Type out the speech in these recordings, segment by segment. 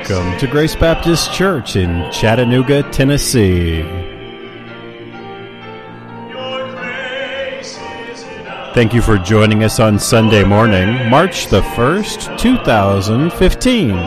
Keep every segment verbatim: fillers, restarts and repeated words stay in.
Welcome to Grace Baptist Church in Chattanooga, Tennessee. Thank you for joining us on Sunday morning, March the first, two thousand fifteen.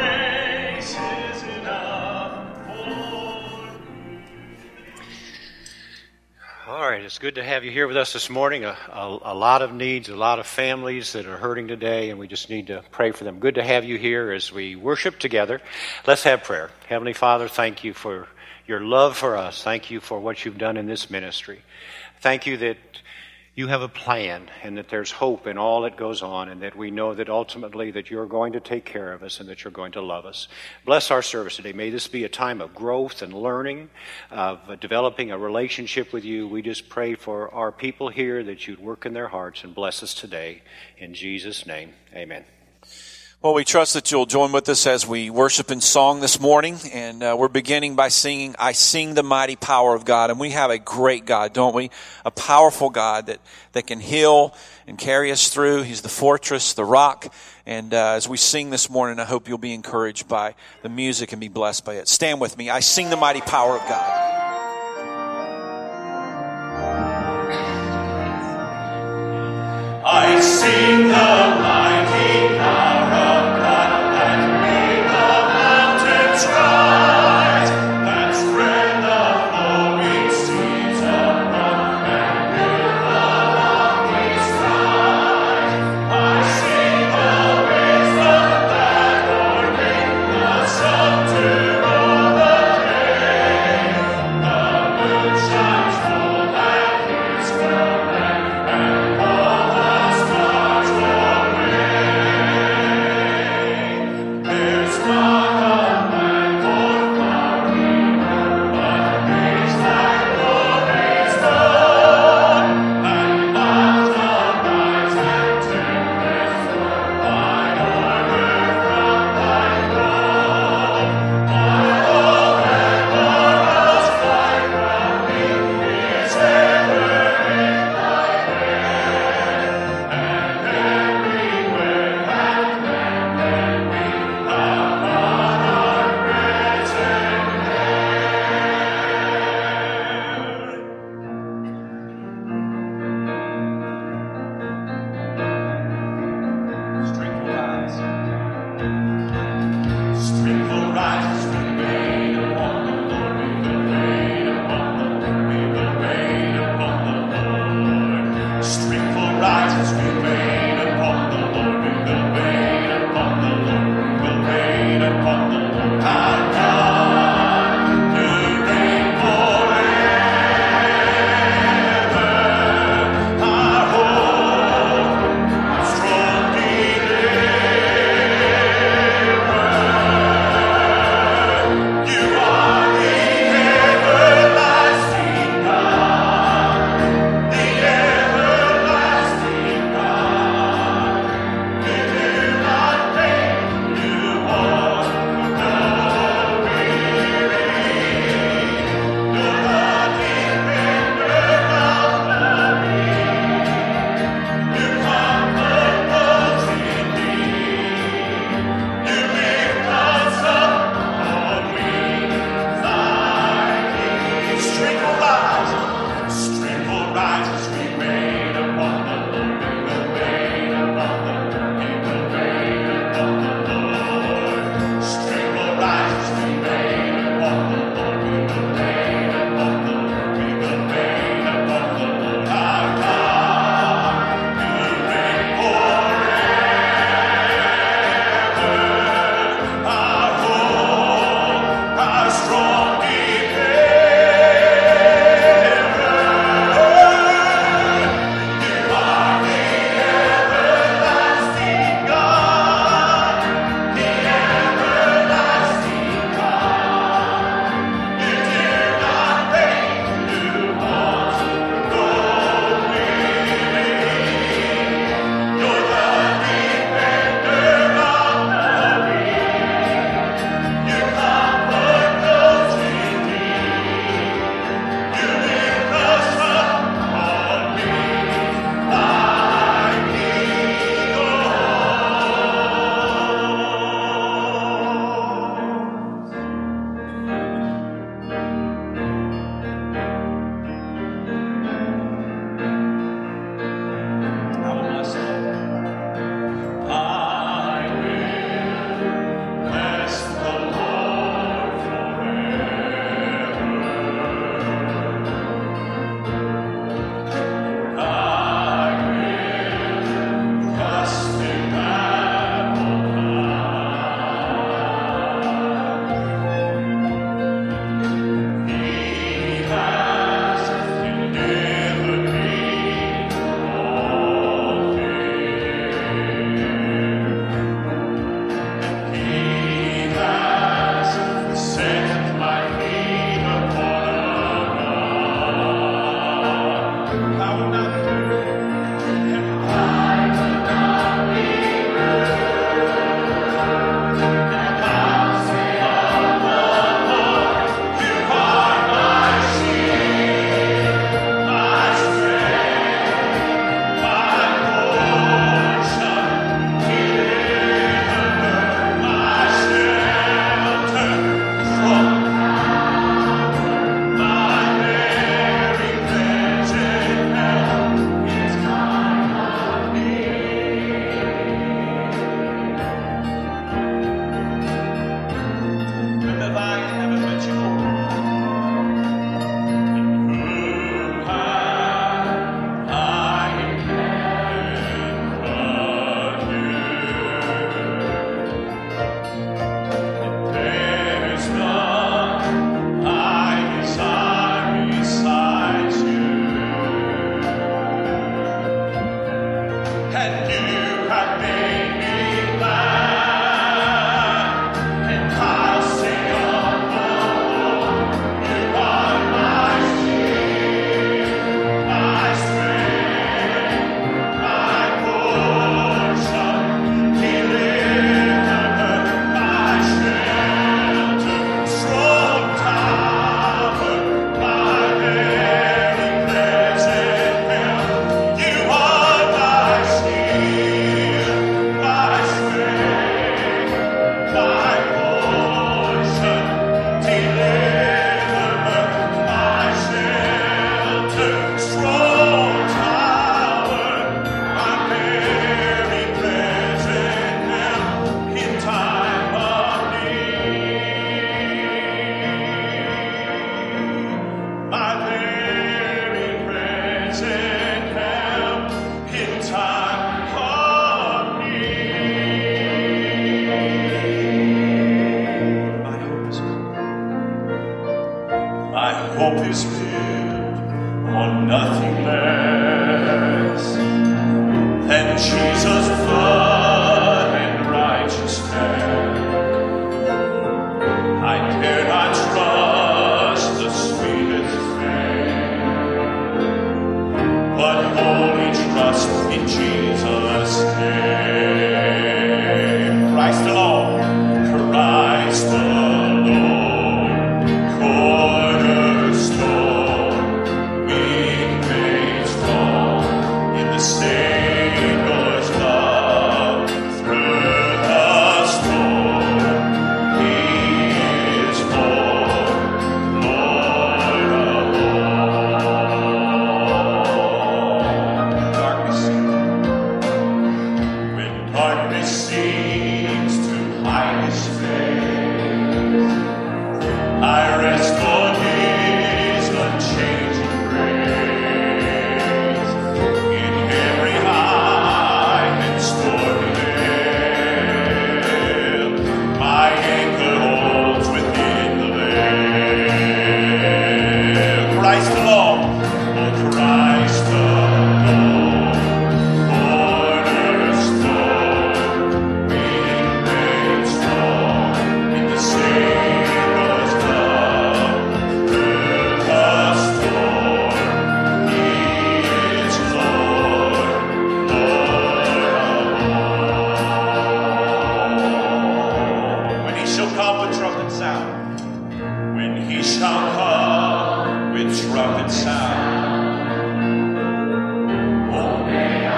It's good to have you here with us this morning. A, a, a lot of needs, a lot of families that are hurting today, and we just need to pray for them. Good to have you here as we worship together. Let's have prayer. Heavenly Father, thank you for your love for us. Thank you for what you've done in this ministry. Thank you that you have a plan and that there's hope in all that goes on, and that we know that ultimately that you're going to take care of us and that you're going to love us. Bless our service today. May this be a time of growth and learning, of developing a relationship with you. We just pray for our people here that you'd work in their hearts and bless us today. In Jesus' name, amen. Well, we trust that you'll join with us as we worship in song this morning, and uh, we're beginning by singing, I Sing the Mighty Power of God, and we have a great God, don't we? A powerful God that, that can heal and carry us through. He's the fortress, the rock, and uh, as we sing this morning, I hope you'll be encouraged by the music and be blessed by it. Stand with me. I sing the mighty power of God. I sing the mighty power. present help in time of need. My hope is built. My hope is built on nothing less than Jesus' blood and righteous death. I dare not trust the sweetest fame, but wholly trust in Jesus' name. Christ alone, Christ alone, cornerstone, weak made strong in the Savior's love through the storm. He is Lord, Lord alone. Darkness when darkness seems to hide His face, I rest on His unchanging grace. In every high and stormy gale, my anchor holds within the veil. Christ alone, oh Christ alone, cornerstone, being made strong in the Savior's love through the storm. He is Lord, Lord alone. When He shall come with trumpet sound, when He shall come with trumpet sound, oh, may I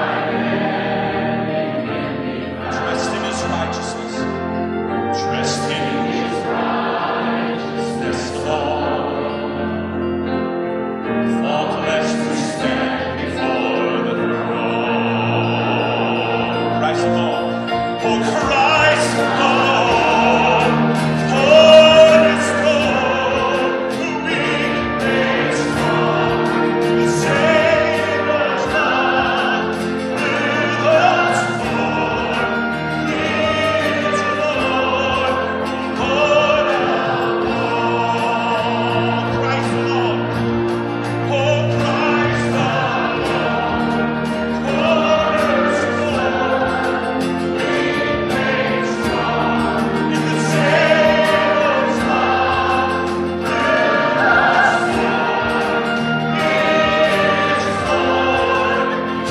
trust in His righteousness, trust in His righteousness alone, faultless to stand before the throne. Christ alone, oh Christ alone, cornerstone, who we made strong, the Savior's love through the storm. He is Lord, Lord alone. Christ alone, oh Christ alone, cornerstone, we made strong in the Savior's love through the storm. He is Lord,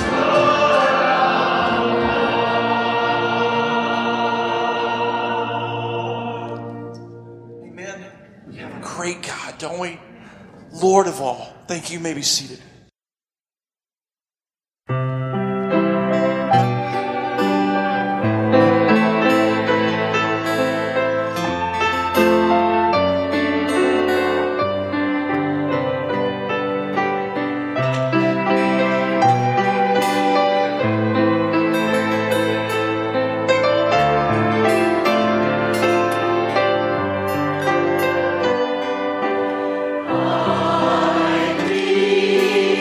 Amen. We have a great God, don't we? Lord of all. Thank you. You may be seated. I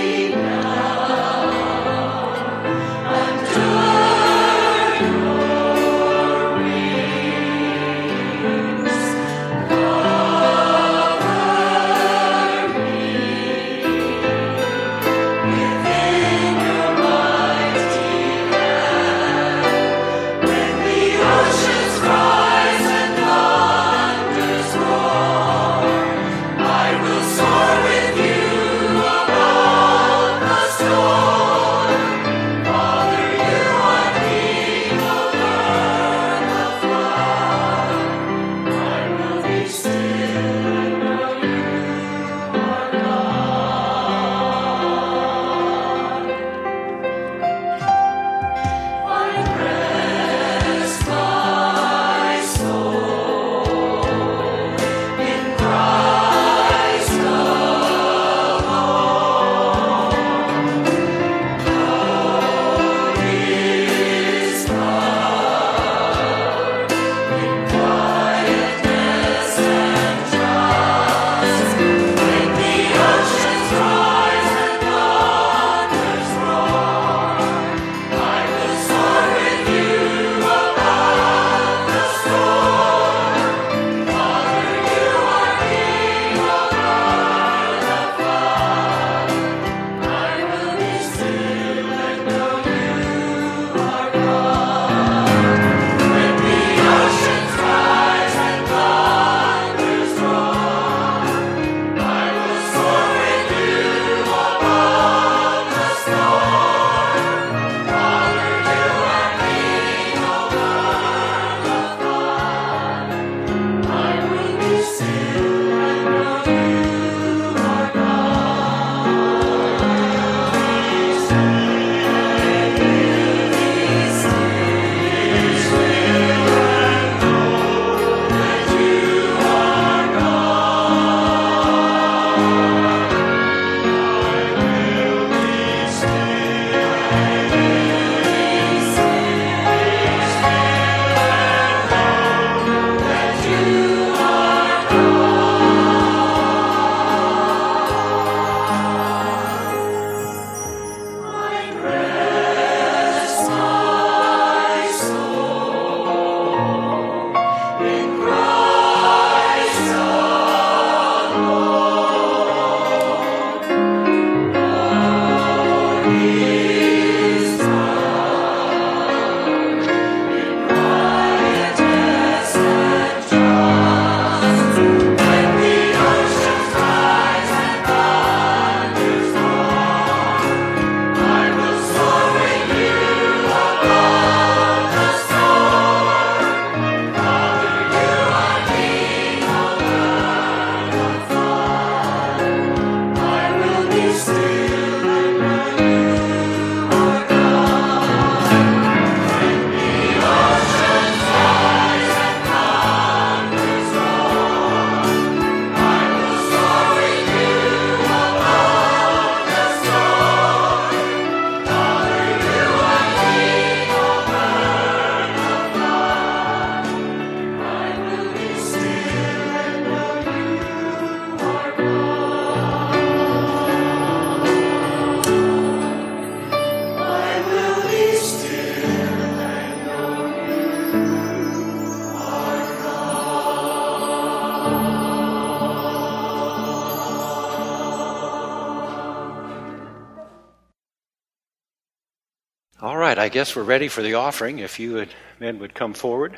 All right, I guess we're ready for the offering. If you would, men would come forward.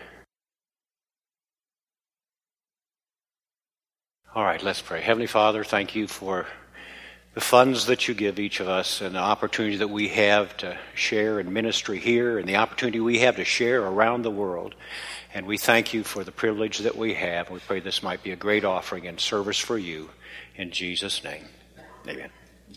All right, let's pray. Heavenly Father, thank you for the funds that you give each of us and the opportunity that we have to share in ministry here and the opportunity we have to share around the world. And we thank you for the privilege that we have. We pray this might be a great offering and service for you. In Jesus' name, amen.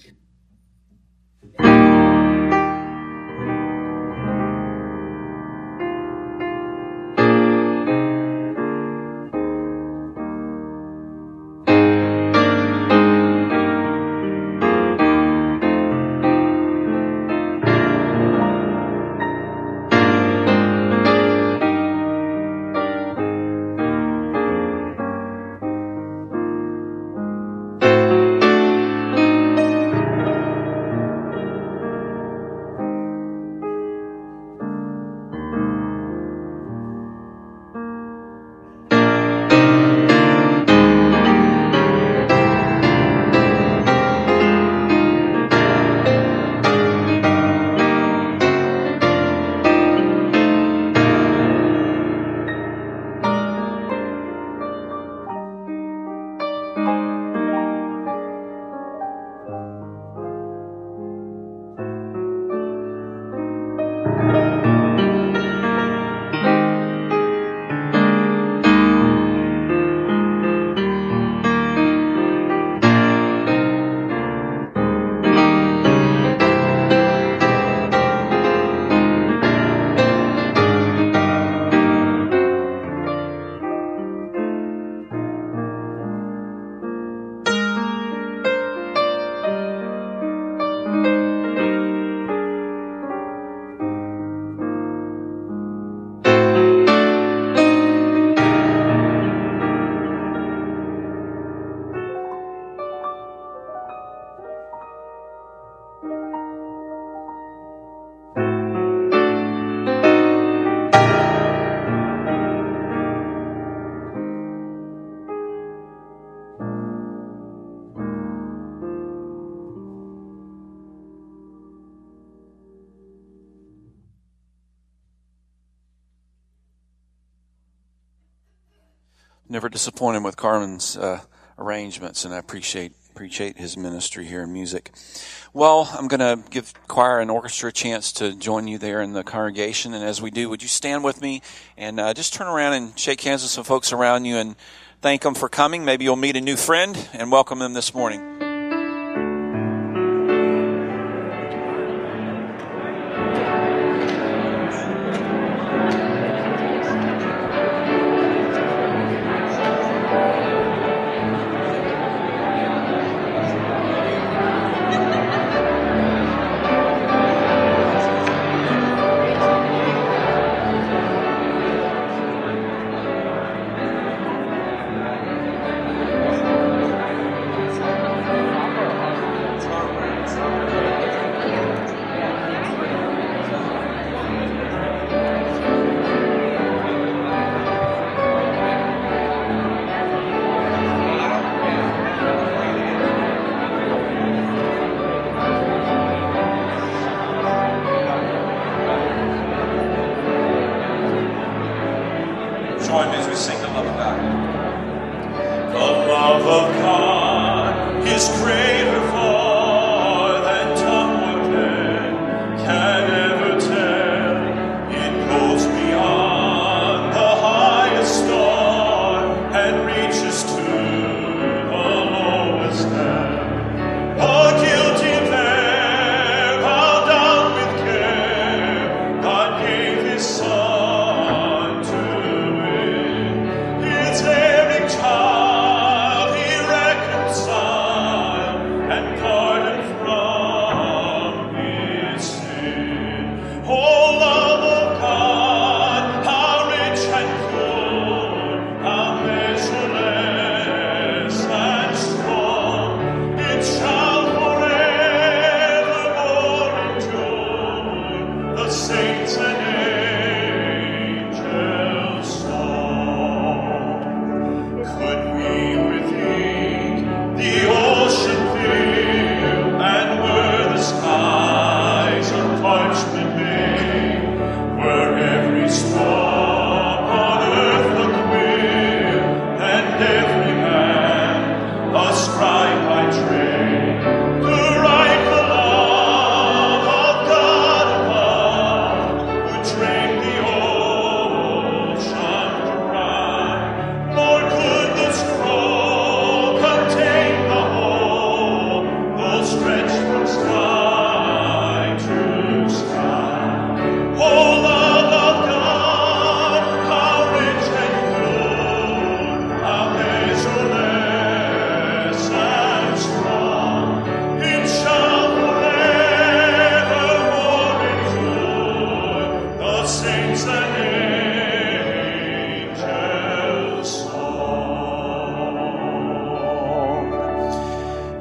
Never disappointed with Carmen's uh, arrangements, and I appreciate appreciate his ministry here in music. Well, I'm going to give choir and orchestra a chance to join you there in the congregation, and as we do, would you stand with me and uh, just turn around and shake hands with some folks around you and thank them for coming. Maybe you'll meet a new friend and welcome them this morning.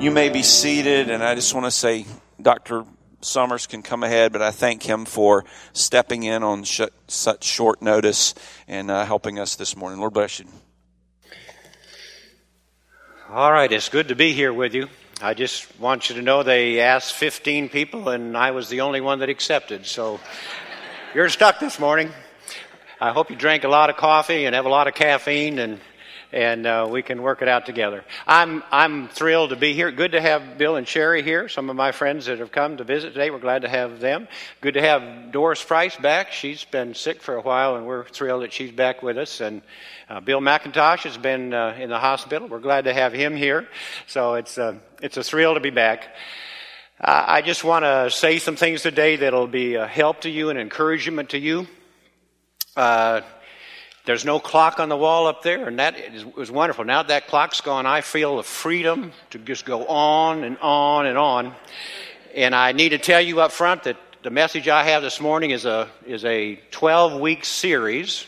You may be seated, and I just want to say Doctor Summers can come ahead, but I thank him for stepping in on sh- such short notice and uh, helping us this morning. Lord bless you. All right, it's good to be here with you. I just want you to know they asked fifteen people, and I was the only one that accepted. So you're stuck this morning. I hope you drank a lot of coffee and have a lot of caffeine, and and uh, we can work it out together. I'm I'm thrilled to be here. Good to have Bill and Sherry here, some of my friends that have come to visit today. We're glad to have them. Good to have Doris Price back. She's been sick for a while, and we're thrilled that she's back with us. And uh, Bill McIntosh has been uh, in the hospital. We're glad to have him here. So it's, uh, it's a thrill to be back. Uh, I just want to say some things today that'll be a help to you and encouragement to you. Uh, There's no clock on the wall up there, and that is, was wonderful. Now that, that clock's gone, I feel the freedom to just go on and on and on. And I need to tell you up front that the message I have this morning is a is a twelve-week series,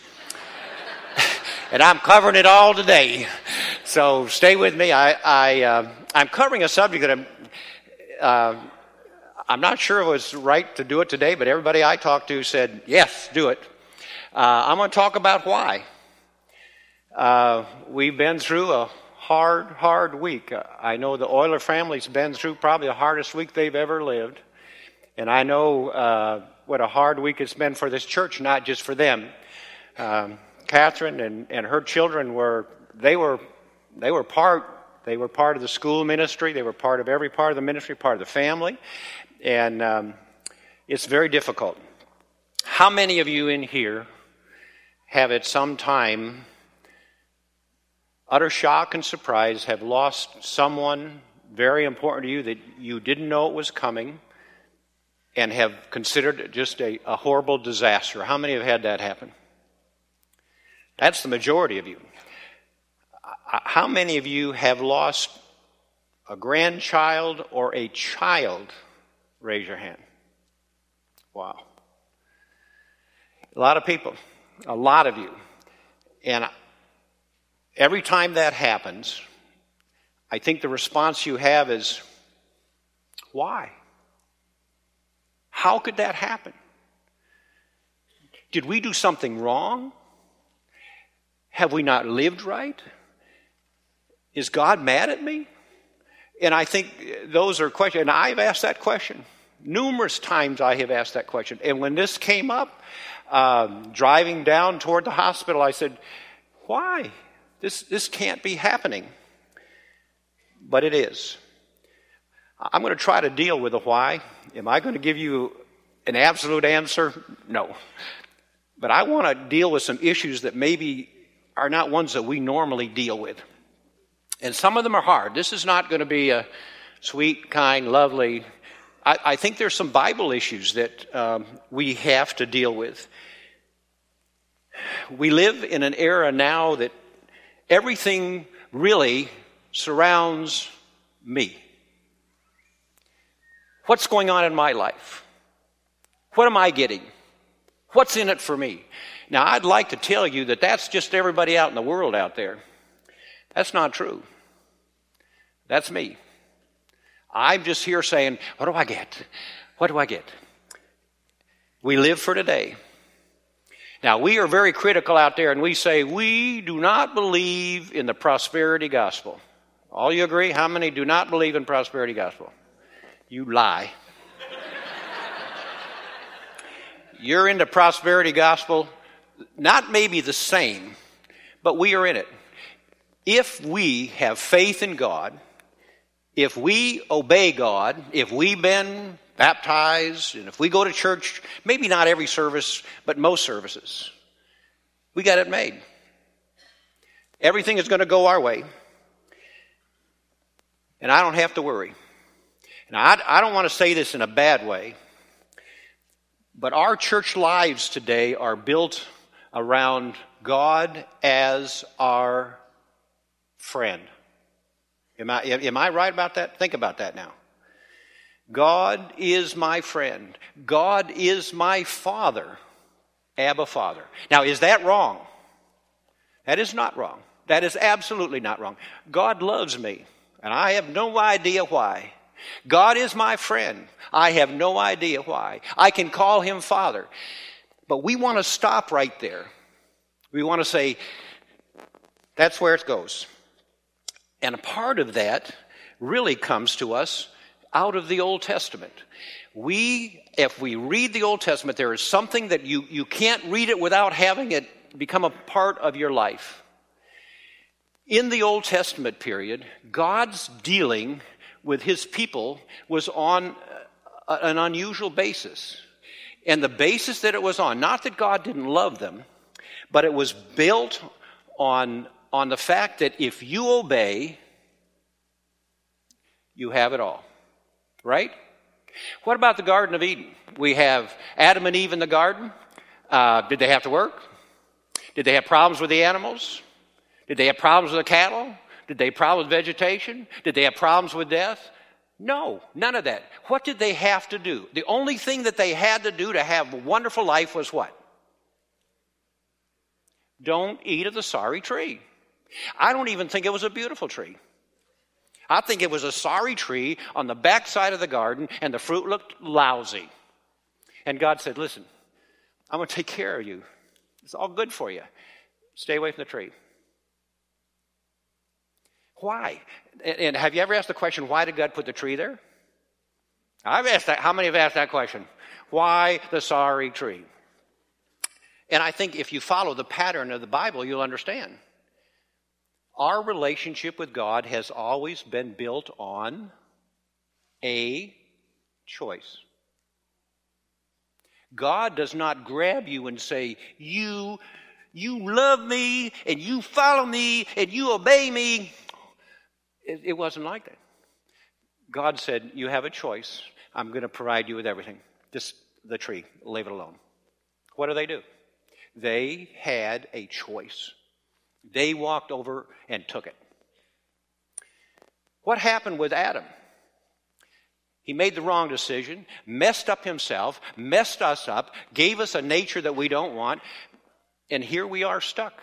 and I'm covering it all today. So stay with me. I, I uh, I'm covering a subject that I'm uh, I'm not sure it was right to do it today, but everybody I talked to said yes, do it. Uh, I'm going to talk about why. Uh, we've been through a hard, hard week. Uh, I know the Euler family's been through probably the hardest week they've ever lived. And I know uh, what a hard week it's been for this church, not just for them. Um, Catherine and, and her children were, they were, they were part, they were part of the school ministry. They were part of every part of the ministry, part of the family. And um, it's very difficult. How many of you in here have at some time, utter shock and surprise, have lost someone very important to you that you didn't know it was coming and have considered it just a, a horrible disaster? How many have had that happen? That's the majority of you. How many of you have lost a grandchild or a child? Raise your hand. Wow. A lot of people. A lot of you. And every time that happens, I think the response you have is, why? How could that happen? Did we do something wrong? Have we not lived right? Is God mad at me? And I think those are questions, and I've asked that question. Numerous times I have asked that question. And when this came up, Um, driving down toward the hospital, I said, why? This, this can't be happening. But it is. I'm going to try to deal with the why. Am I going to give you an absolute answer? No. But I want to deal with some issues that maybe are not ones that we normally deal with. And some of them are hard. This is not going to be a sweet, kind, lovely. I, I think there's some Bible issues that um, we have to deal with. We live in an era now that everything really surrounds me. What's going on in my life? What am I getting? What's in it for me? Now, I'd like to tell you that that's just everybody out in the world out there. That's not true. That's me. I'm just here saying, what do I get? What do I get? We live for today. Now, we are very critical out there, and we say, we do not believe in the prosperity gospel. All you agree? How many do not believe in prosperity gospel? You lie. You're into prosperity gospel, not maybe the same, but we are in it. If we have faith in God, if we obey God, if we've been baptized, and if we go to church, maybe not every service, but most services, we got it made. Everything is going to go our way. And I don't have to worry. Now, I, I don't want to say this in a bad way, but our church lives today are built around God as our friend. Am I, am I right about that? Think about that now. God is my friend. God is my Father. Abba Father. Now, is that wrong? That is not wrong. That is absolutely not wrong. God loves me. And I have no idea why. God is my friend. I have no idea why. I can call him Father. But we want to stop right there. We want to say, that's where it goes. And a part of that really comes to us out of the Old Testament. We, if we read the Old Testament, there is something that you, you can't read it without having it become a part of your life. In the Old Testament period, God's dealing with his people was on an unusual basis. And the basis that it was on, not that God didn't love them, but it was built on, on the fact that if you obey, you have it all. Right? What about the Garden of Eden? We have Adam and Eve in the garden. Uh, did they have to work? Did they have problems with the animals? Did they have problems with the cattle? Did they have problems with vegetation? Did they have problems with death? No, none of that. What did they have to do? The only thing that they had to do to have a wonderful life was what? Don't eat of the sorry tree. I don't even think it was a beautiful tree. I think it was a sorry tree on the backside of the garden, and the fruit looked lousy. And God said, listen, I'm going to take care of you. It's all good for you. Stay away from the tree. Why? And have you ever asked the question, why did God put the tree there? I've asked that. How many have asked that question? Why the sorry tree? And I think if you follow the pattern of the Bible, you'll understand. Our relationship with God has always been built on a choice. God does not grab you and say, you, you love me, and you follow me, and you obey me. It, it wasn't like that. God said, you have a choice. I'm going to provide you with everything. Just the tree, leave it alone. What do they do? They had a choice. They walked over and took it. What happened with Adam? He made the wrong decision, messed up himself, messed us up, gave us a nature that we don't want, and here we are stuck.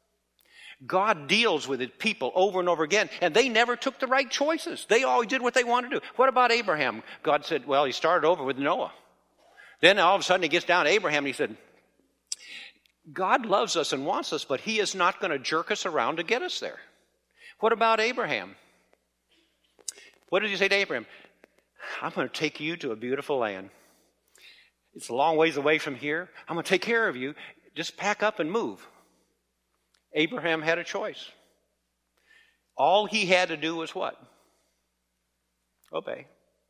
God deals with his people over and over again, and they never took the right choices. They always did what they wanted to do. What about Abraham? God said, well, he started over with Noah. Then all of a sudden he gets down to Abraham and he said, God loves us and wants us, but he is not going to jerk us around to get us there. What about Abraham? What did he say to Abraham? I'm going to take you to a beautiful land. It's a long ways away from here. I'm going to take care of you. Just pack up and move. Abraham had a choice. All he had to do was what? Obey.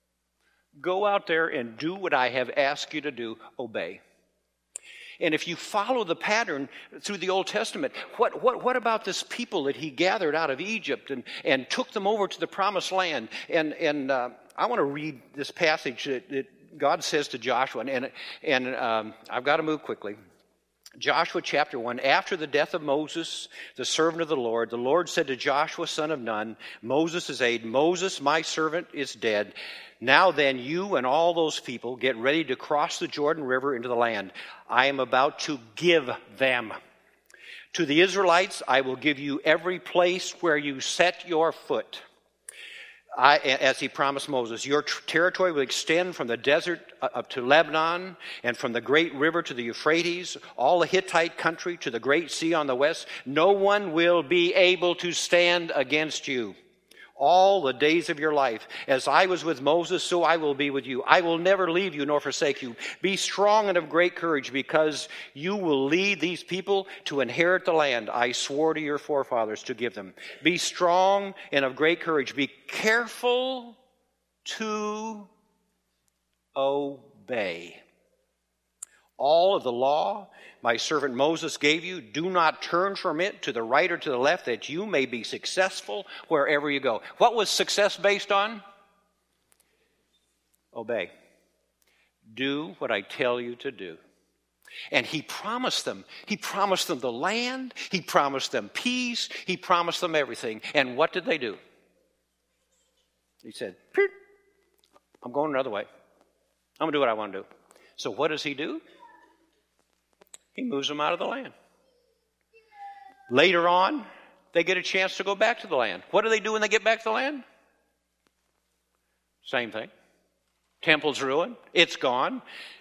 Go out there and do what I have asked you to do. Obey. And if you follow the pattern through the Old Testament, what, what, what about this people that he gathered out of Egypt and, and took them over to the promised land? And, and uh, I want to read this passage that, that God says to Joshua, and, and, and um, I've got to move quickly. Joshua chapter one, after the death of Moses, the servant of the Lord, the Lord said to Joshua, son of Nun, Moses' aide, Moses, my servant, is dead. Now then, you and all those people get ready to cross the Jordan River into the land I am about to give them. To the Israelites, I will give you every place where you set your foot. I, as he promised Moses, your tr- territory will extend from the desert up to Lebanon, and from the great river to the Euphrates, all the Hittite country to the great sea on the west. No one will be able to stand against you all the days of your life. As I was with Moses, so I will be with you. I will never leave you nor forsake you. Be strong and of great courage, because you will lead these people to inherit the land I swore to your forefathers to give them. Be strong and of great courage. Be careful to obey all of the law my servant Moses gave you. Do not turn from it to the right or to the left, that you may be successful wherever you go. What was success based on? Obey. Do what I tell you to do. And he promised them. He promised them the land. He promised them peace. He promised them everything. And what did they do? He said, I'm going another way. I'm going to do what I want to do. So what does he do? He moves them out of the land. Later on, they get a chance to go back to the land. What do they do when they get back to the land? Same thing. Temple's ruined. It's gone.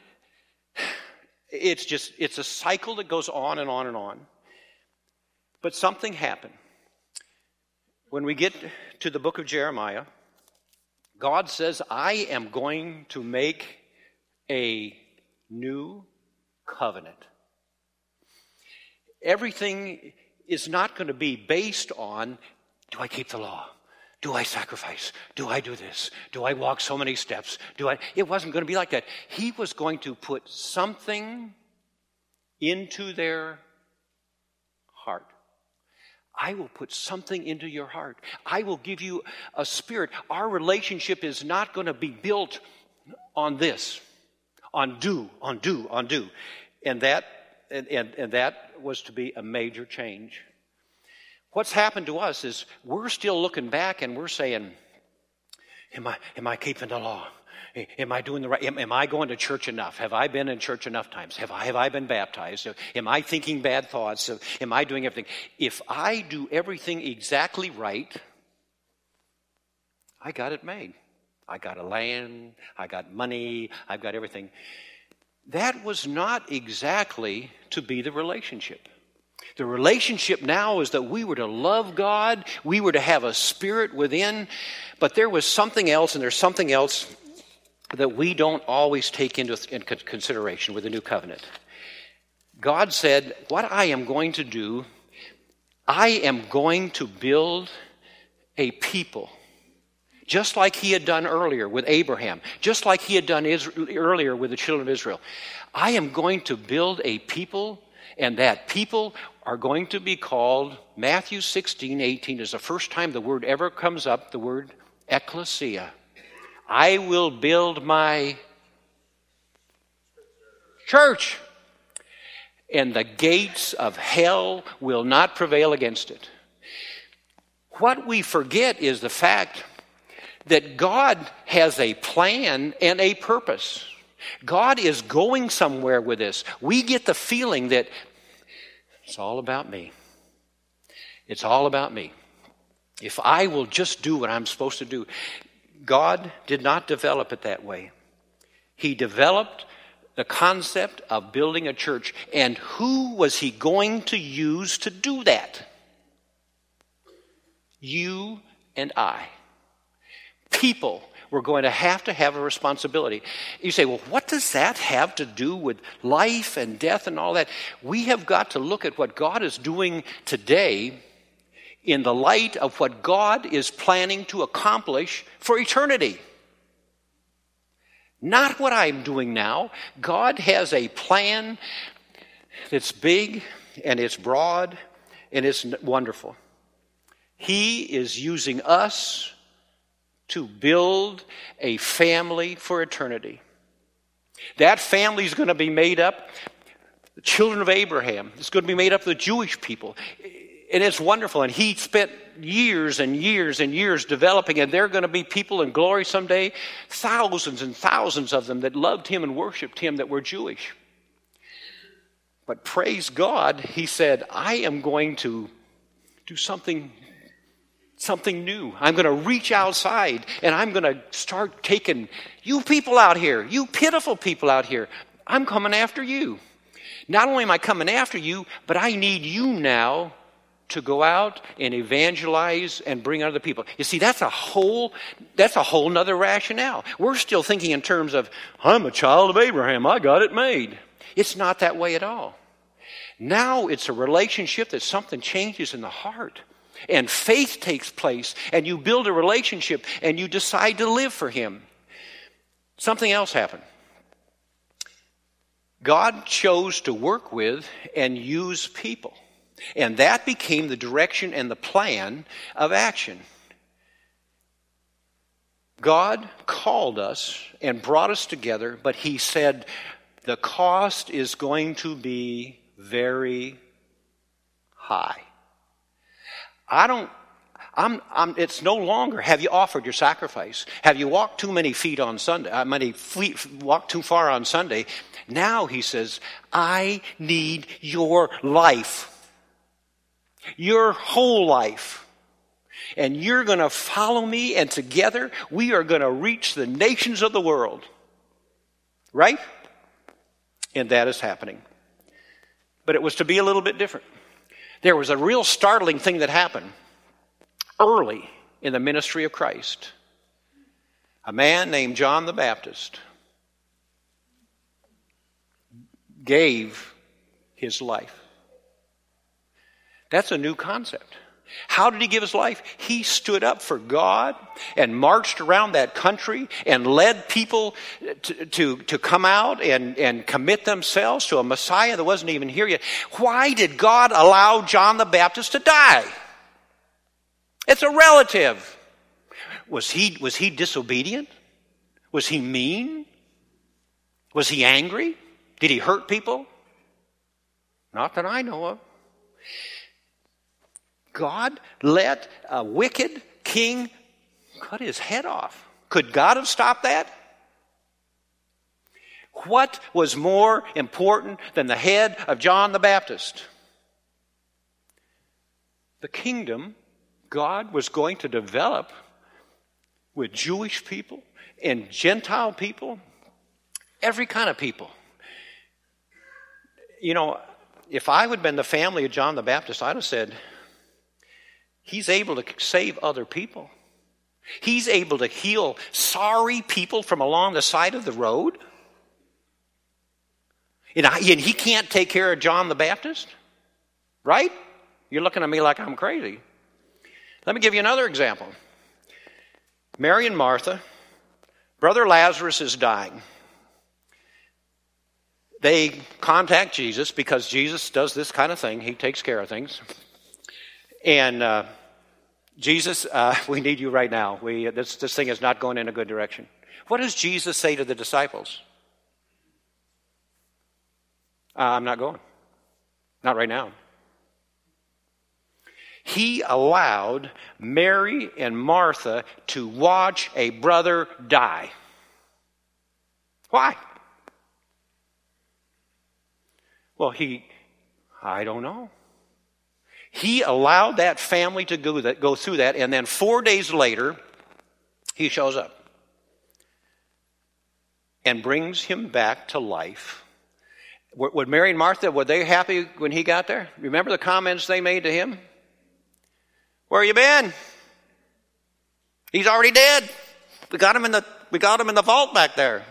It's just, it's a cycle that goes on and on and on. But something happened. When we get to the book of Jeremiah, God says, I am going to make a new covenant. Everything is not going to be based on, do I keep the law? Do I sacrifice? Do I do this? Do I walk so many steps? Do I? It wasn't going to be like that. He was going to put something into their heart. I will put something into your heart. I will give you a spirit. Our relationship is not going to be built on this, on do, on do, on do. And that, and, and, and that was to be a major change. What's happened to us is we're still looking back and we're saying, am I, am I keeping the law? Am I doing the right? Am, am I going to church enough? Have I been in church enough times? Have I, have I been baptized? Am I thinking bad thoughts? Am I doing everything? If I do everything exactly right, I got it made. I got a land, I got money, I've got everything. That was not exactly to be the relationship. The relationship now is that we were to love God, we were to have a spirit within, but there was something else, and there's something else that we don't always take into consideration with the new covenant. God said, what I am going to do, I am going to build a people, just like he had done earlier with Abraham, just like he had done Israel, earlier with the children of Israel. I am going to build a people, and that people are going to be called, Matthew sixteen eighteen is the first time the word ever comes up, the word ecclesia. I will build my church, and the gates of hell will not prevail against it. What we forget is the fact that God has a plan and a purpose. God is going somewhere with this. We get the feeling that it's all about me. It's all about me. If I will just do what I'm supposed to do. God did not develop it that way. He developed the concept of building a church. And who was he going to use to do that? You and I. People were going to have to have a responsibility. You say, well, what does that have to do with life and death and all that? We have got to look at what God is doing today in the light of what God is planning to accomplish for eternity. Not what I'm doing now. God has a plan that's big and it's broad and it's wonderful. He is using us to build a family for eternity. That family is going to be made up, the children of Abraham. It's going to be made up of the Jewish people. And it's wonderful. And he spent years and years and years developing, and they're going to be people in glory someday, thousands and thousands of them that loved him and worshiped him that were Jewish. But praise God, he said, I am going to do something Something new. I'm going to reach outside and I'm going to start taking you people out here, you pitiful people out here. I'm coming after you. Not only am I coming after you, but I need you now to go out and evangelize and bring other people. You see, that's a whole, that's a whole nother rationale. We're still thinking in terms of, I'm a child of Abraham. I got it made. It's not that way at all. Now it's a relationship that something changes in the heart. And faith takes place, and you build a relationship, and you decide to live for him. Something else happened. God chose to work with and use people. And that became the direction and the plan of action. God called us and brought us together, but he said, the cost is going to be very high. I don't, I'm, I'm, it's no longer, have you offered your sacrifice? Have you walked too many feet on Sunday, uh, many feet, walked too far on Sunday? Now he says, I need your life. Your whole life. And you're going to follow me, and together we are going to reach the nations of the world. Right? And that is happening. But it was to be a little bit different. There was a real startling thing that happened early in the ministry of Christ. A man named John the Baptist gave his life. That's a new concept. How did he give his life? He stood up for God and marched around that country and led people to, to, to come out and, and commit themselves to a Messiah that wasn't even here yet. Why did God allow John the Baptist to die? It's a relative. Was he, was he disobedient? Was he mean? Was he angry? Did he hurt people? Not that I know of. God let a wicked king cut his head off. Could God have stopped that? What was more important than the head of John the Baptist? The kingdom God was going to develop with Jewish people and Gentile people, every kind of people. You know, if I would have been the family of John the Baptist, I'd have said, he's able to save other people. He's able to heal sorry people from along the side of the road. And he can't take care of John the Baptist? Right? You're looking at me like I'm crazy. Let me give you another example. Mary and Martha, brother Lazarus is dying. They contact Jesus because Jesus does this kind of thing. He takes care of things. And uh, Jesus, uh, we need you right now. We this this thing is not going in a good direction. What does Jesus say to the disciples? Uh, I'm not going. Not right now. He allowed Mary and Martha to watch a brother die. Why? Well, he, I don't know. He allowed that family to go, that, go through that, and then four days later, he shows up and brings him back to life. Were Mary and Martha, were they happy when he got there? Remember the comments they made to him? Where you been? He's already dead. We got him in the we got him in the vault back there.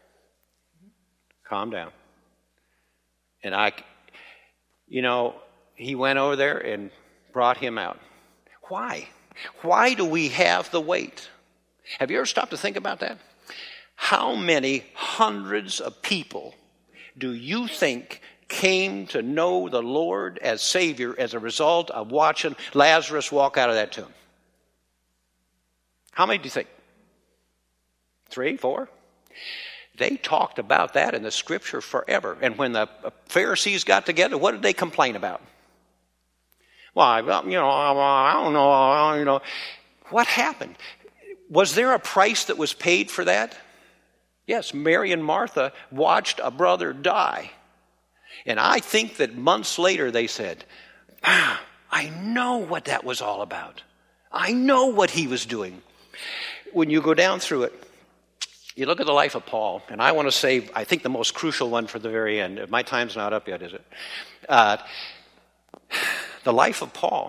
Calm down. And I, you know, he went over there and brought him out. Why? Why do we have the wait? Have you ever stopped to think about that? How many hundreds of people do you think came to know the Lord as Savior as a result of watching Lazarus walk out of that tomb? How many do you think? Three, four? They talked about that in the Scripture forever. And when the Pharisees got together, what did they complain about? Well, you know, I don't know, you know. What happened? Was there a price that was paid for that? Yes, Mary and Martha watched a brother die. And I think that months later they said, ah, I know what that was all about. I know what he was doing. When you go down through it, you look at the life of Paul, and I want to save, I think, the most crucial one for the very end. My time's not up yet, is it? Uh, the life of Paul.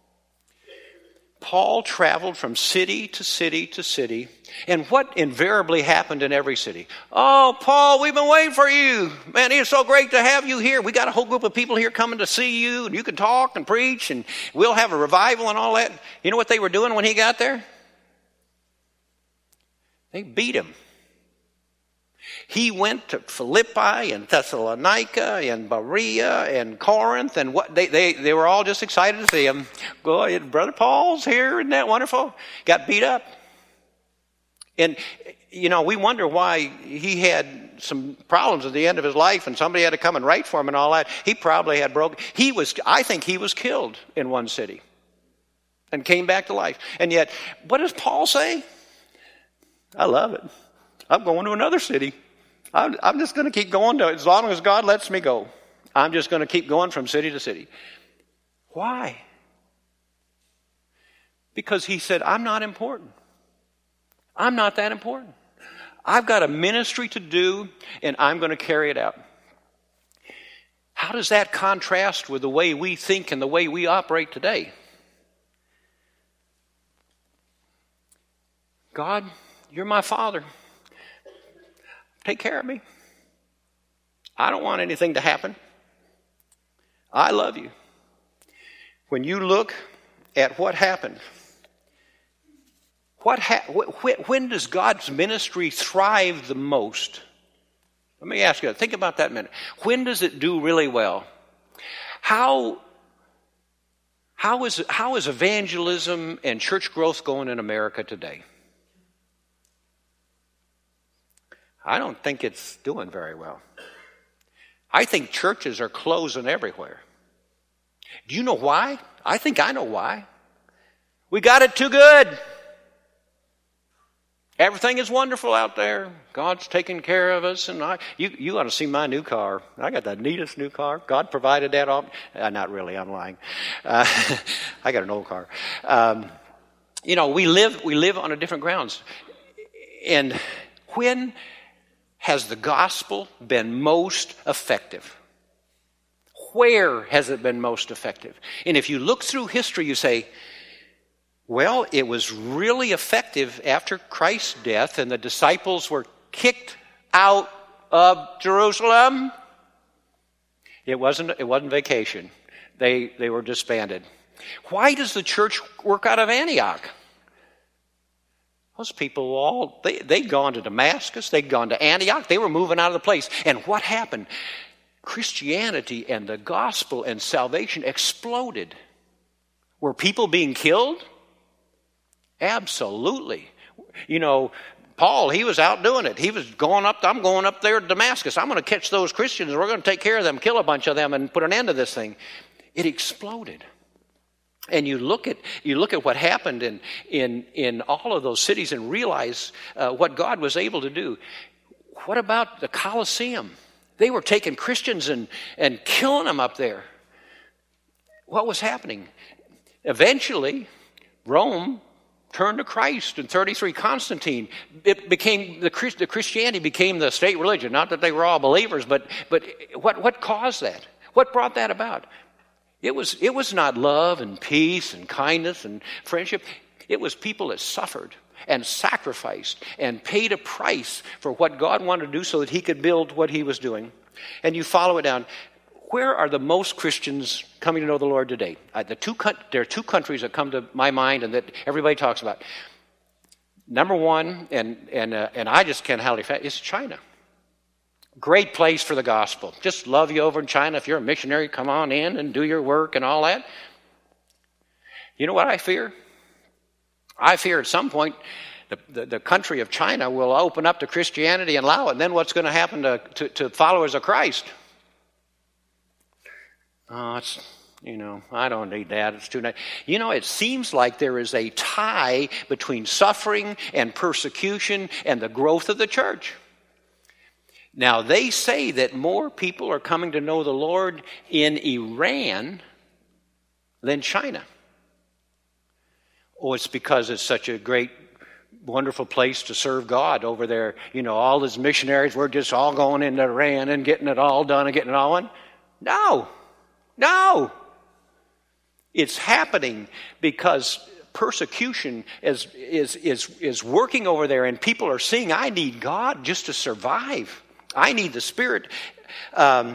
Paul traveled from city to city to city. And what invariably happened in every city? Oh, Paul, we've been waiting for you. Man, it's so great to have you here. We got a whole group of people here coming to see you, and you can talk and preach, and we'll have a revival and all that. You know what they were doing when he got there? They beat him. He went to Philippi and Thessalonica and Berea and Corinth, and what they, they, they were all just excited to see him. Go ahead, Brother Paul's here, isn't that wonderful? Got beat up. And, you know, we wonder why he had some problems at the end of his life and somebody had to come and write for him and all that. He probably had broken. He was, I think he was killed in one city and came back to life. And yet, what does Paul say? I love it. I'm going to another city. I'm, I'm just going to keep going to as long as God lets me go. I'm just going to keep going from city to city. Why? Because he said, I'm not important. I'm not that important. I've got a ministry to do, and I'm going to carry it out. How does that contrast with the way we think and the way we operate today? God, you're my Father. Take care of me. I don't want anything to happen. I love you. When you look at what happened, what ha- wh- when does God's ministry thrive the most? Let me ask you, think about that a minute. When does it do really well? How, how, is, how is evangelism and church growth going in America today? I don't think it's doing very well. I think churches are closing everywhere. Do you know why? I think I know why. We got it too good. Everything is wonderful out there. God's taking care of us. And I, you, you ought to see my new car. I got the neatest new car. God provided that. All, uh, not really, I'm lying. Uh, I got an old car. Um, you know, we live, we live on a different grounds. And when has the gospel been most effective? Where has it been most effective? And if you look through history, you say, well, it was really effective after Christ's death and the disciples were kicked out of Jerusalem. It wasn't, it wasn't vacation. They, they were disbanded. Why does the church work out of Antioch? Those people all, they, they'd gone to Damascus, they'd gone to Antioch, they were moving out of the place. And what happened? Christianity and the gospel and salvation exploded. Were people being killed? Absolutely. You know, Paul, he was out doing it. He was going up, I'm going up there to Damascus. I'm going to catch those Christians and we're going to take care of them, kill a bunch of them and put an end to this thing. It exploded. And you look at you look at what happened in in, in all of those cities and realize uh, what God was able to do. What about the Colosseum? They were taking Christians and, and killing them up there. What was happening? Eventually, Rome turned to Christ in thirty-three. Constantine, it became the, Christ, the Christianity became the state religion. Not that they were all believers, but but what what caused that? What brought that about? It was, it was not love and peace and kindness and friendship. It was people that suffered and sacrificed and paid a price for what God wanted to do so that he could build what he was doing. And you follow it down. Where are the most Christians coming to know the Lord today? Uh, the two, there are two countries that come to my mind and that everybody talks about. Number one, and, and, uh, and I just can't hardly fact, is China. Great place for the gospel. Just love you over in China. If you're a missionary, come on in and do your work and all that. You know what I fear? I fear at some point the, the, the country of China will open up to Christianity and allow it. And then what's going to happen to, to, to followers of Christ? Oh, it's, you know, I don't need that. It's too nice. You know, it seems like there is a tie between suffering and persecution and the growth of the church. Now, they say that more people are coming to know the Lord in Iran than China. Oh, it's because it's such a great, wonderful place to serve God over there. You know, all these missionaries, we're just all going into Iran and getting it all done and getting it all done. No, no. It's happening because persecution is, is, is, is working over there and people are seeing, I need God just to survive. I need the Spirit. Um,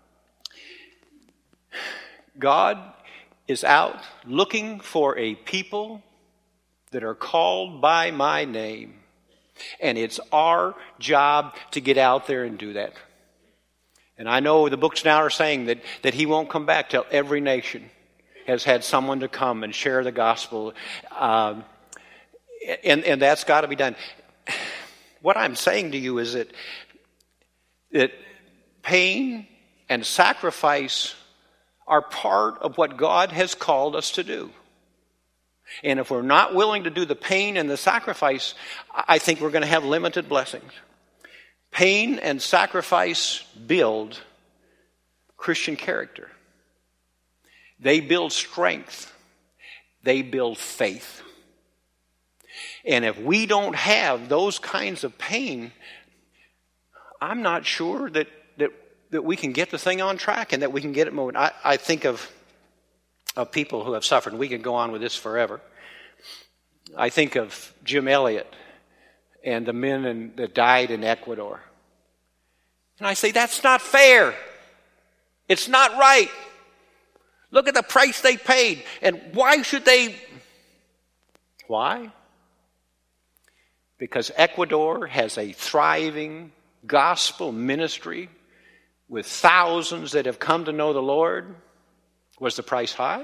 God is out looking for a people that are called by my name. And it's our job to get out there and do that. And I know the books now are saying that, that he won't come back till every nation has had someone to come and share the gospel. Um, and, and that's got to be done. What I'm saying to you is that that pain and sacrifice are part of what God has called us to do. And if we're not willing to do the pain and the sacrifice, I think we're going to have limited blessings. Pain and sacrifice build Christian character. They build strength. They build faith. And if we don't have those kinds of pain, I'm not sure that, that, that we can get the thing on track and that we can get it moving. I, I think of, of people who have suffered, and we could go on with this forever. I think of Jim Elliot and the men in, that died in Ecuador. And I say, that's not fair. It's not right. Look at the price they paid. And why should they? Why? Because Ecuador has a thriving gospel ministry with thousands that have come to know the Lord. Was the price high?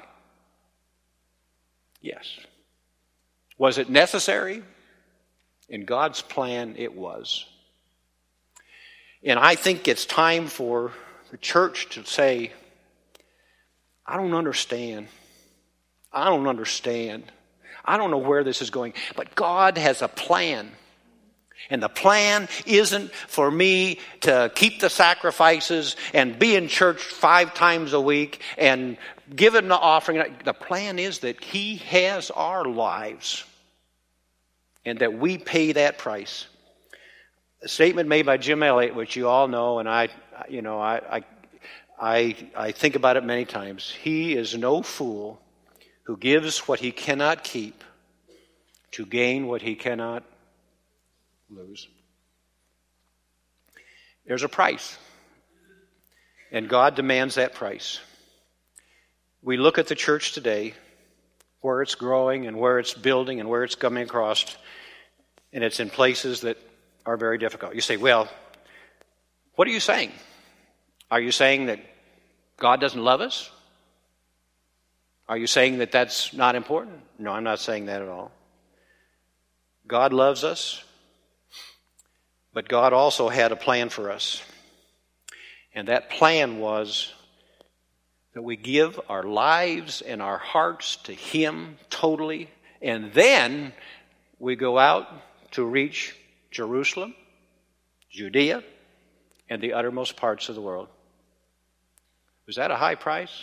Yes. Was it necessary? In God's plan, it was. And I think it's time for the church to say, I don't understand. I don't understand. I don't know where this is going. But God has a plan. And the plan isn't for me to keep the sacrifices and be in church five times a week and give him the offering. The plan is that he has our lives and that we pay that price. A statement made by Jim Elliot, which you all know, and I, you know, I, I, I, I think about it many times. He is no fool who gives what he cannot keep to gain what he cannot lose. There's a price, and God demands that price. We look at the church today, where it's growing and where it's building and where it's coming across, and it's in places that are very difficult. You say, well, what are you saying? Are you saying that God doesn't love us? Are you saying that that's not important? No, I'm not saying that at all. God loves us, but God also had a plan for us. And that plan was that we give our lives and our hearts to Him totally, and then we go out to reach Jerusalem, Judea, and the uttermost parts of the world. Was that a high price?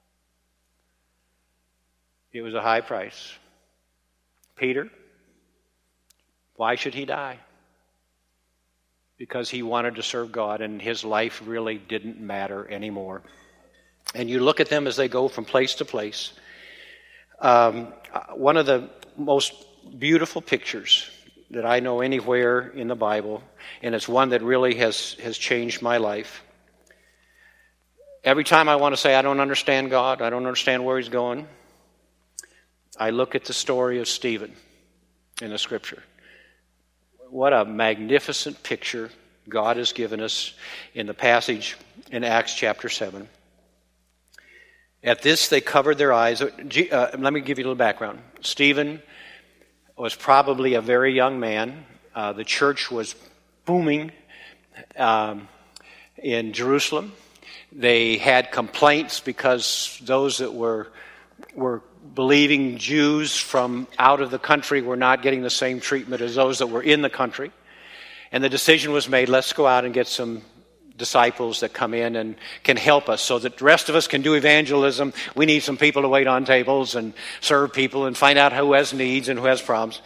It was a high price. Peter, why should he die? Because he wanted to serve God, and his life really didn't matter anymore. And you look at them as they go from place to place. Um, one of the most beautiful pictures that I know anywhere in the Bible, and it's one that really has, has changed my life. Every time I want to say, I don't understand God, I don't understand where He's going, I look at the story of Stephen in the Scripture. What a magnificent picture God has given us in the passage in Acts chapter seven. At this, they covered their eyes. Uh, let me give you a little background. Stephen was probably a very young man. Uh, the church was booming um, in Jerusalem. They had complaints because those that were were believing Jews from out of the country were not getting the same treatment as those that were in the country. And the decision was made, let's go out and get some disciples that come in and can help us so that the rest of us can do evangelism. We need some people to wait on tables and serve people and find out who has needs and who has problems.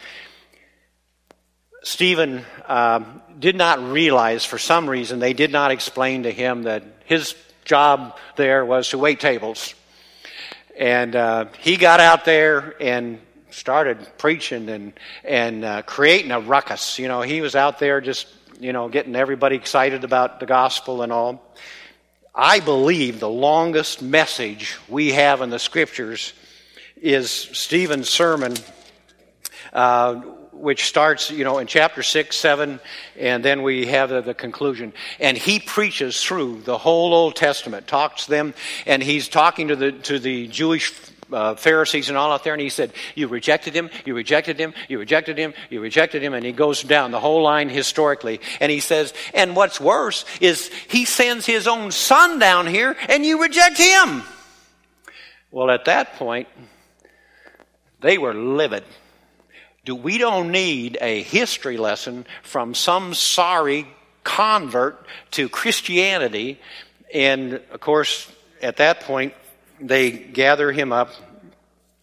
Stephen um, did not realize, for some reason, they did not explain to him that his job there was to wait tables. And uh, he got out there and started preaching and and uh, creating a ruckus. You know, he was out there just, you know, getting everybody excited about the gospel and all. I believe the longest message we have in the Scriptures is Stephen's sermon, uh, which starts, you know, in chapter six, seven, and then we have the, the conclusion. And he preaches through the whole Old Testament, talks to them, and he's talking to the to the Jewish uh, Pharisees and all out there, and he said, you rejected him, you rejected him, you rejected him, you rejected him, and he goes down the whole line historically, and he says, and what's worse is he sends his own son down here, and you reject him. Well, at that point, they were livid. Do we don't need a history lesson from some sorry convert to Christianity. And, of course, at that point, they gather him up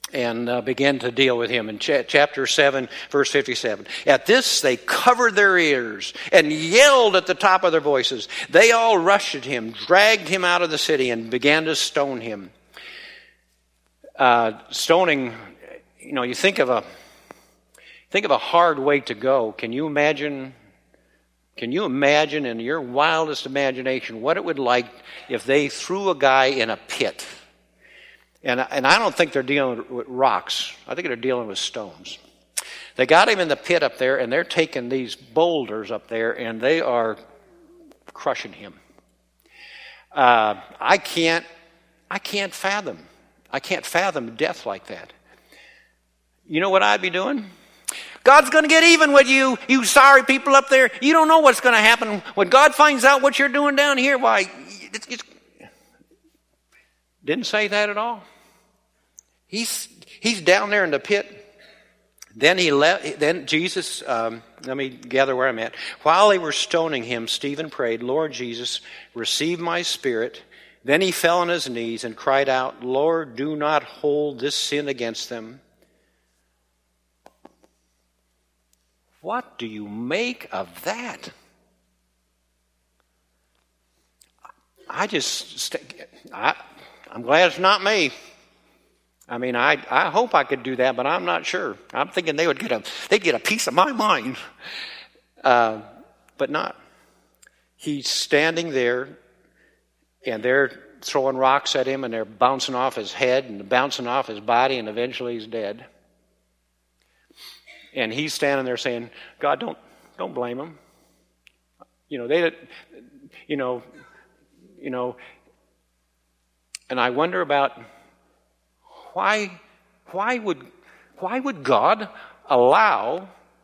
and uh, began to deal with him in ch- chapter seven, verse fifty-seven. At this, they covered their ears and yelled at the top of their voices. They all rushed at him, dragged him out of the city, and began to stone him. Uh, stoning, you know, you think of a think of a hard way to go. Can you imagine? Can you imagine in your wildest imagination what it would like if they threw a guy in a pit? And, and I don't think they're dealing with rocks. I think they're dealing with stones. They got him in the pit up there, and they're taking these boulders up there, and they are crushing him. Uh, I can't, I can't fathom. I can't fathom death like that. You know what I'd be doing? God's going to get even with you, you sorry people up there. You don't know what's going to happen. When God finds out what you're doing down here, why, it's, it's, didn't say that at all. He's he's down there in the pit. Then he left. Then Jesus. Um, let me gather where I'm at. While they were stoning him, Stephen prayed, "Lord Jesus, receive my spirit." Then he fell on his knees and cried out, "Lord, do not hold this sin against them." What do you make of that? I just. I, I'm glad it's not me. I mean, I, I hope I could do that, but I'm not sure. I'm thinking they would get a they'd get a piece of my mind, uh, but not. He's standing there, and they're throwing rocks at him, and they're bouncing off his head and bouncing off his body, and eventually he's dead. And he's standing there saying, "God, don't don't blame him. You know they, you know, you know." And I wonder about why, why would, why would God allow?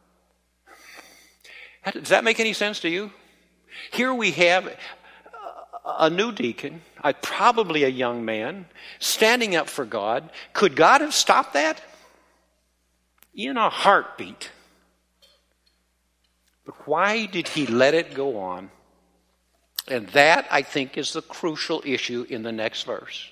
Does that make any sense to you? Here we have a new deacon, probably a young man, standing up for God. Could God have stopped that? In a heartbeat. But why did he let it go on? And that, I think, is the crucial issue in the next verse.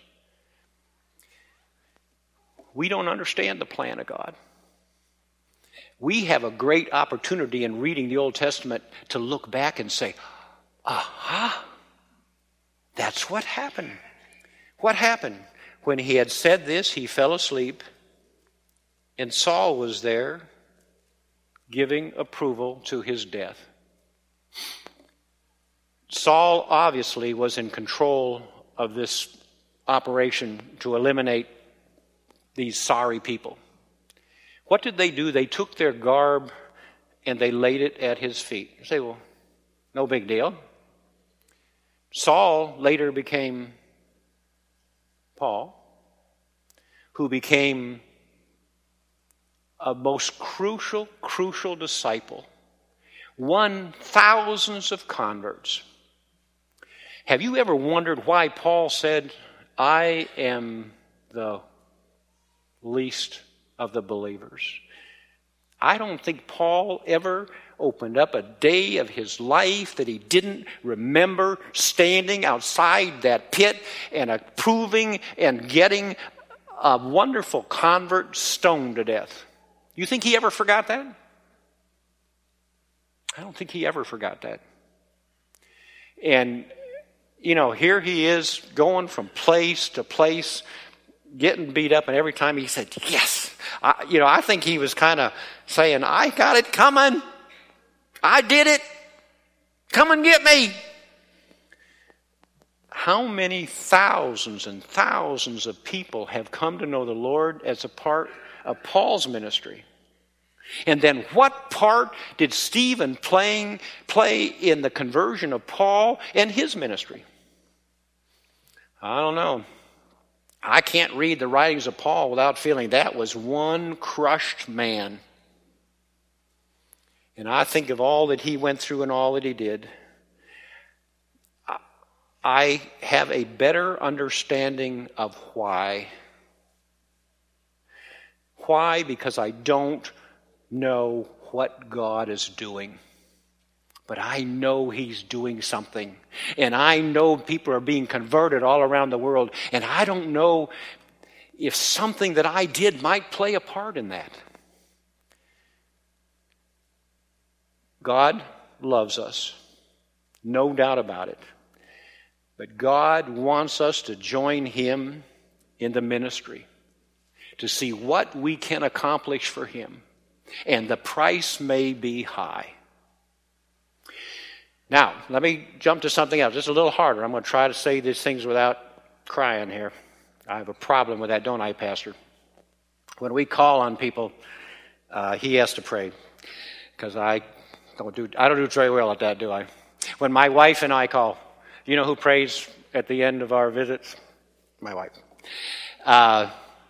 We don't understand the plan of God. We have a great opportunity in reading the Old Testament to look back and say, aha, that's what happened. What happened? When he had said this, he fell asleep, and Saul was there giving approval to his death. Saul obviously was in control of this operation to eliminate these sorry people. What did they do? They took their garb and they laid it at his feet. You say, well, no big deal. Saul later became Paul, who became a most crucial, crucial disciple, won thousands of converts. Have you ever wondered why Paul said, I am the least of the believers? I don't think Paul ever opened up a day of his life that he didn't remember standing outside that pit and approving and getting a wonderful convert stoned to death. You think he ever forgot that? I don't think he ever forgot that. And, you know, here he is going from place to place, getting beat up, and every time he said, yes. I, you know, I think he was kind of saying, I got it coming. I did it. Come and get me. How many thousands and thousands of people have come to know the Lord as a part of Paul's ministry? And then what part did Stephen playing, play in the conversion of Paul and his ministry? I don't know. I can't read the writings of Paul without feeling that was one crushed man. And I think of all that he went through and all that he did. I have a better understanding of why. Why? Because I don't know what God is doing. But I know he's doing something. And I know people are being converted all around the world. And I don't know, if something that I did might play a part in that. God loves us, no doubt about it. But God wants us to join Him in the ministry, to see what we can accomplish for Him. And the price may be high. Now, let me jump to something else. Just a little harder. I'm going to try to say these things without crying here. I have a problem with that, don't I, Pastor? When we call on people, uh, he has to pray. Because I don't do I don't do very well at that, do I? When my wife and I call, you know who prays at the end of our visits? My wife. Uh,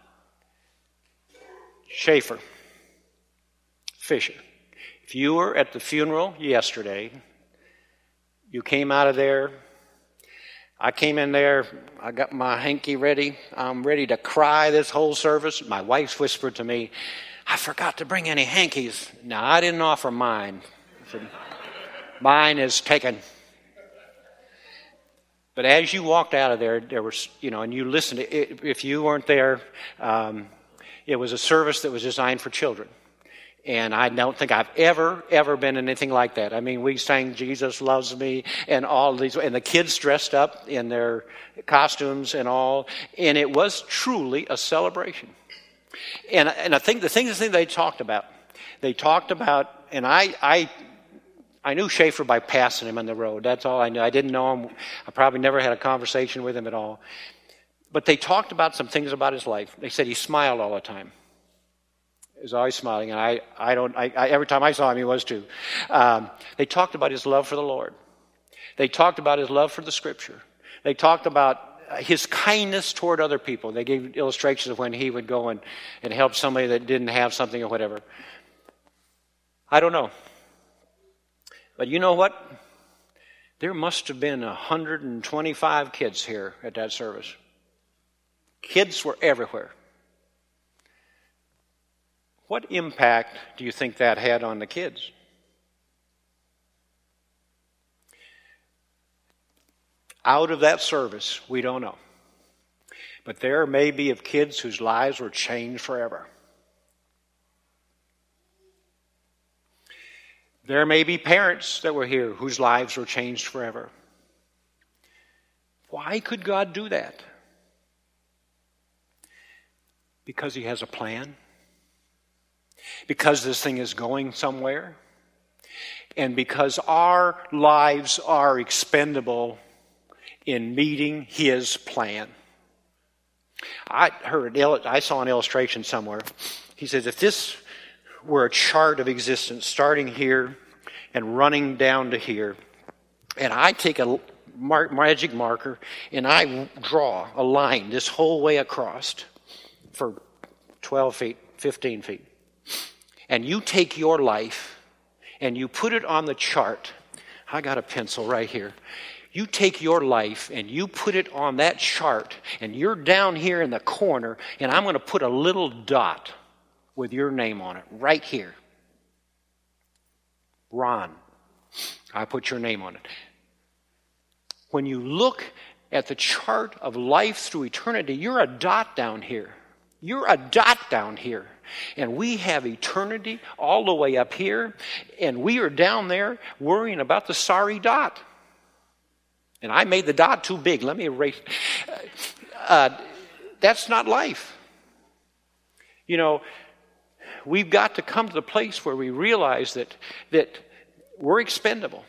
Schaefer. Fisher. If you were at the funeral yesterday, you came out of there, I came in there, I got my hanky ready, I'm ready to cry this whole service. My wife whispered to me, I forgot to bring any hankies. Now, I didn't offer mine. I said, mine is taken. But as you walked out of there, there was, you know, and you listened, if you weren't there, um, it was a service that was designed for children. And I don't think I've ever, ever been in anything like that. I mean, we sang Jesus Loves Me and all these, and the kids dressed up in their costumes and all, and it was truly a celebration. And, and I think the things that they talked about, they talked about, and I, I, I knew Schaefer by passing him on the road. That's all I knew. I didn't know him. I probably never had a conversation with him at all. But they talked about some things about his life. They said he smiled all the time. He was always smiling, and I, I don't. I, I, every time I saw him, he was too. Um, they talked about his love for the Lord. They talked about his love for the Scripture. They talked about his kindness toward other people. They gave illustrations of when he would go and, and help somebody that didn't have something or whatever. I don't know. But you know what? There must have been one hundred twenty-five kids here at that service. Kids were everywhere. What impact do you think that had on the kids? Out of that service, we don't know. But there may be of kids whose lives were changed forever. There may be parents that were here whose lives were changed forever. Why could God do that? Because He has a plan. Because this thing is going somewhere. And because our lives are expendable in meeting His plan. I heard, I saw an illustration somewhere. He says, if this were a chart of existence starting here and running down to here, and I take a mar- magic marker and I draw a line this whole way across for twelve feet, fifteen feet, and you take your life and you put it on the chart. I got a pencil right here. You take your life and you put it on that chart, and you're down here in the corner, and I'm going to put a little dot with your name on it right here. Ron. I put your name on it. When you look at the chart of life through eternity, you're a dot down here. You're a dot down here. And we have eternity all the way up here, and we are down there worrying about the sorry dot. And I made the dot too big. Let me erase. Uh, that's not life. You know, we've got to come to the place where we realize that, that we're expendable.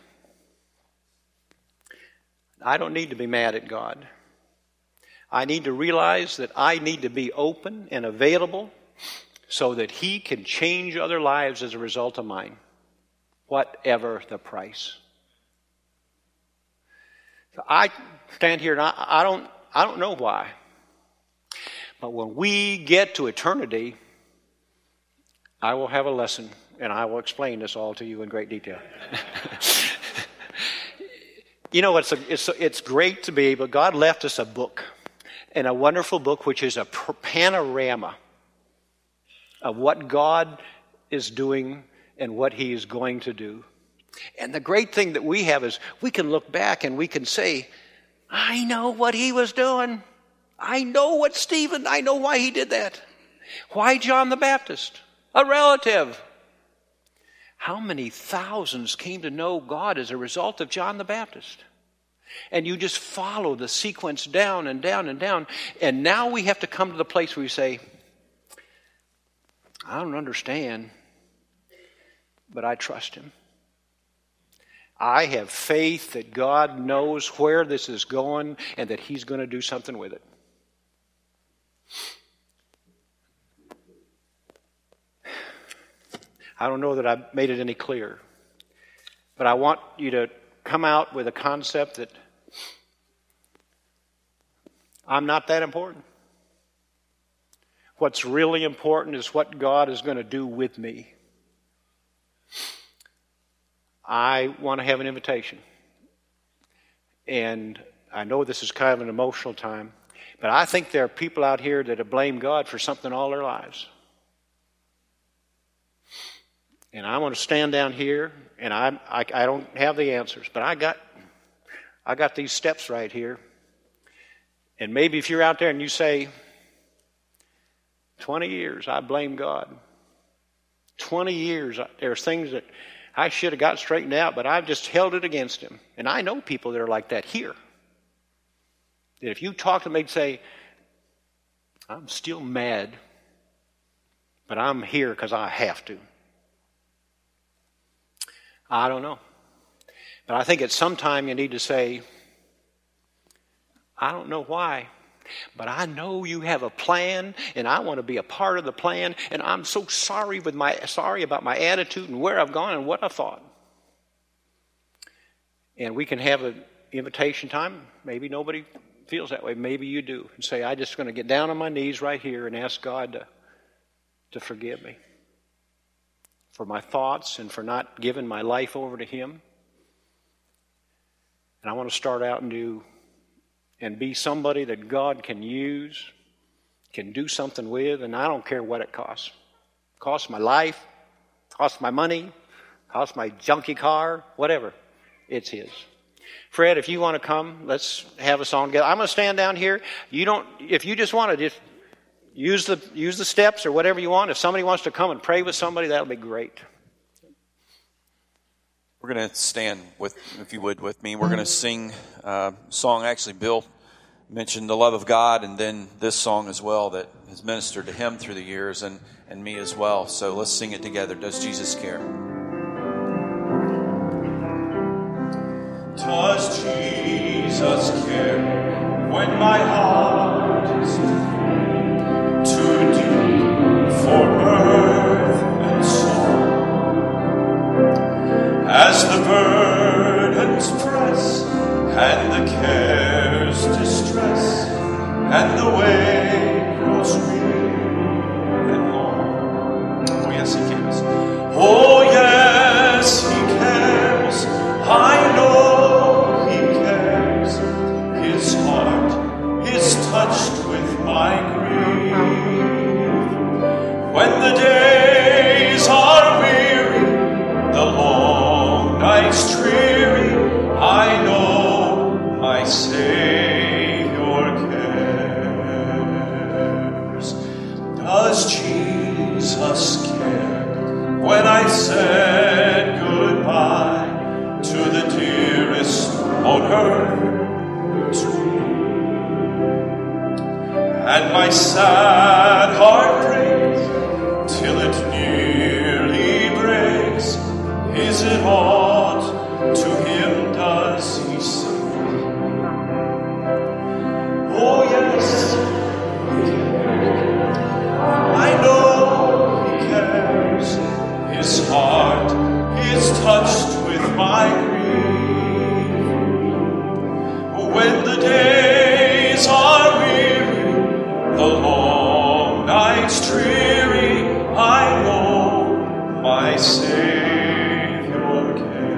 I don't need to be mad at God. I need to realize that I need to be open and available so that He can change other lives as a result of mine, whatever the price. So I stand here and I, I don't I don't know why. But when we get to eternity, I will have a lesson, and I will explain this all to you in great detail. You know, it's, a, it's, a, it's great to be able, God left us a book, and a wonderful book which is a panorama of what God is doing and what He is going to do. And the great thing that we have is we can look back and we can say, I know what He was doing. I know what Stephen, I know why he did that. Why John the Baptist? A relative. How many thousands came to know God as a result of John the Baptist? And you just follow the sequence down and down and down. And now we have to come to the place where we say, I don't understand, but I trust him. I have faith that God knows where this is going and that he's going to do something with it. I don't know that I've made it any clearer, but I want you to come out with a concept that I'm not that important. What's really important is what God is going to do with me. I want to have an invitation. And I know this is kind of an emotional time, but I think there are people out here that have blamed God for something all their lives. And I want to stand down here, and I, I I don't have the answers, but I got I got these steps right here. And maybe if you're out there and you say, twenty years, I blame God. twenty years, there's things that I should have got straightened out, but I've just held it against him. And I know people that are like that here. That if you talk to them, they'd say, I'm still mad, but I'm here because I have to. I don't know. But I think at some time you need to say, I don't know why, but I know you have a plan, and I want to be a part of the plan, and I'm so sorry with my sorry about my attitude and where I've gone and what I thought. And we can have an invitation time. Maybe nobody feels that way. Maybe you do. And say, I'm just going to get down on my knees right here and ask God to, to forgive me for my thoughts and for not giving my life over to him. And I want to start out and do and be somebody that God can use, can do something with, and I don't care what it costs. It costs my life, costs my money, costs my junky car, whatever. It's his. Fred, if you want to come, let's have a song together. I'm going to stand down here. You don't. If you just want to just use the use the steps or whatever you want. If somebody wants to come and pray with somebody, that'll be great. We're going to stand with, if you would, with me. We're going to sing a song. Actually, Bill mentioned the love of God, and then this song as well that has ministered to him through the years and, and me as well. So let's sing it together. Does Jesus care? Does Jesus care when my heart is too deep for mirth and song? As the burdens press and the cares distress and the way grows weary and long. Oh yes, he cares. Oh yes, he cares. I know he cares. His heart is touched with my grief. When the days are weary, the long nights dreary, I know my Savior cares. Does Jesus care when I said goodbye to the dearest on earth to me? And my sad heart breaks till it nearly breaks. Is it aught to him does he say? Oh yes, I know he cares. His heart is touched with my grief. When the days are weary, the long nights dreary, I know my Savior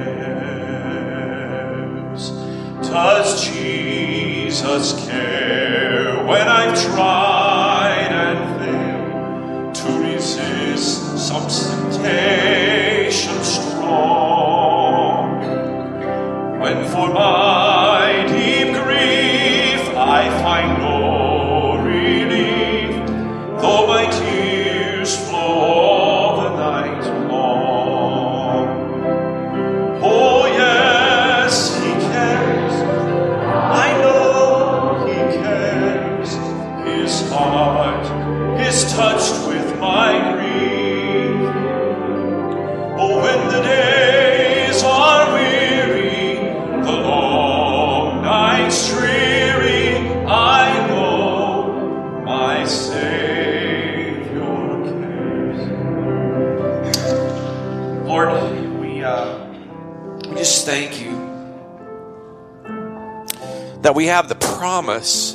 cares. Does Jesus care when I've tried and failed to resist some temptation strong? When for my deep grief I find no that we have the promise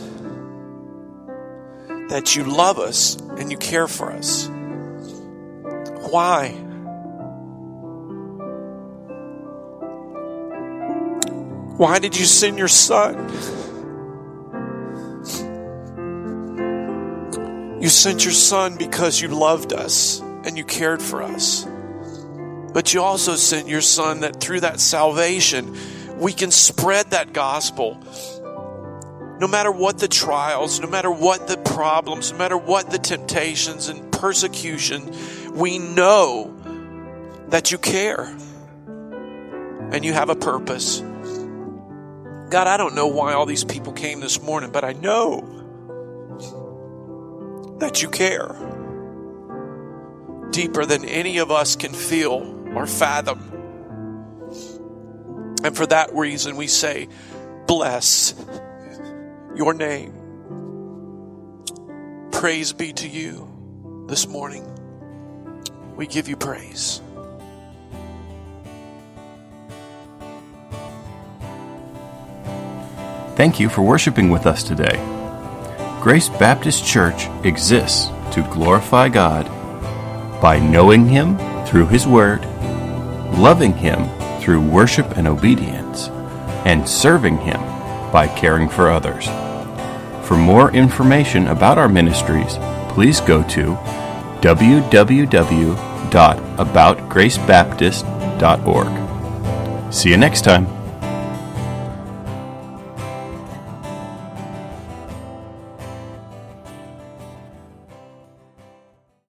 that you love us and you care for us. Why? Why did you send your son? You sent your son because you loved us and you cared for us. But you also sent your son that through that salvation, we can spread that gospel. No matter what the trials, no matter what the problems, no matter what the temptations and persecution, we know that you care and you have a purpose. God, I don't know why all these people came this morning, but I know that you care deeper than any of us can feel or fathom. And for that reason, we say, bless your name. Praise be to you this morning. We give you praise. Thank you for worshiping with us today. Grace Baptist Church exists to glorify God by knowing Him through His Word, loving Him through worship and obedience, and serving Him by caring for others. For more information about our ministries, please go to w w w dot about grace baptist dot org. See you next time.